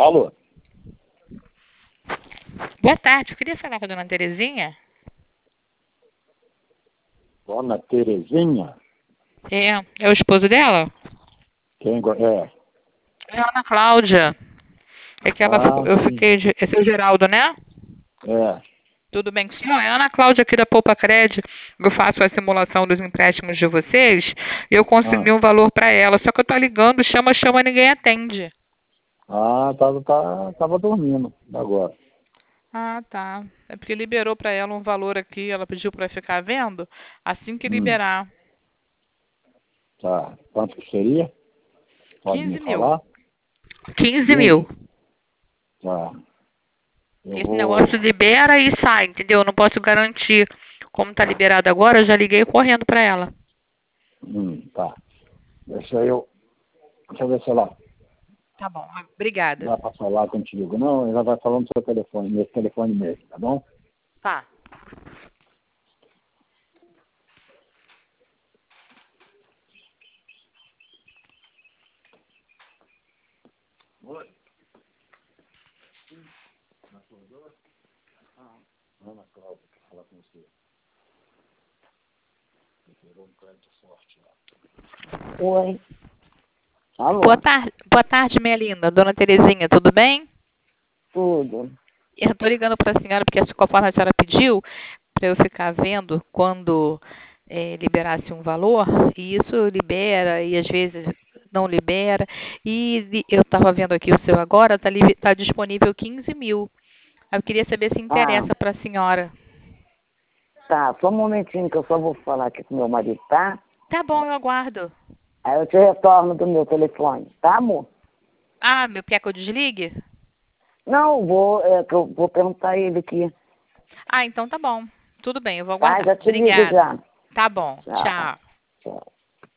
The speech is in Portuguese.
Alô? Boa tarde, eu queria falar com a dona Terezinha. Dona Terezinha? É o esposo dela? É? É a Ana Cláudia. É que ela, Ah, eu sim. fiquei de, esse é o Geraldo, né? É. Tudo bem com o senhor? É a Ana Cláudia aqui da Poupa Crédito. Eu faço a simulação dos empréstimos de vocês e eu consegui Ah, um valor para ela. Só que eu tô ligando, chama, ninguém atende. tava dormindo agora. Ah, tá. É porque liberou para ela um valor aqui, ela pediu para ficar vendo. Assim que Hum, liberar, tá. Quanto que seria? Pode me 15 mil. falar? 15 mil. 15? Tá. Eu Esse negócio vou. libera e sai, entendeu? Eu não posso garantir. Como tá liberado agora, eu já liguei correndo para ela. Tá. Deixa eu ver se ela Tá bom, obrigada. vai pra falar contigo. Não, ela vai falando no seu telefone, nesse telefone mesmo, tá bom? Tá. Oi. Ana Cláudia, quer falar com você. Virou um crédito forte lá. Oi. Boa Alô? tarde, boa tarde, minha linda. Dona Terezinha, tudo bem? Tudo. Eu tô ligando para a senhora porque, conforme a senhora pediu, para eu ficar vendo quando liberasse um valor, e isso libera e às vezes não libera. E eu estava vendo aqui o seu agora, tá disponível 15 mil. Eu queria saber se Ah, interessa para a senhora. tá. Só um momentinho que eu só vou falar aqui com meu marido, tá? Tá bom, eu aguardo. Aí eu te retorno do meu telefone, tá, amor? Ah, quer que eu desligue? Não, que eu vou perguntar a ele aqui, Ah, então tá bom. Tudo bem, eu vou tá? aguardar. Já te ligo Obrigada. já. Tá bom. Tchau. Tchau.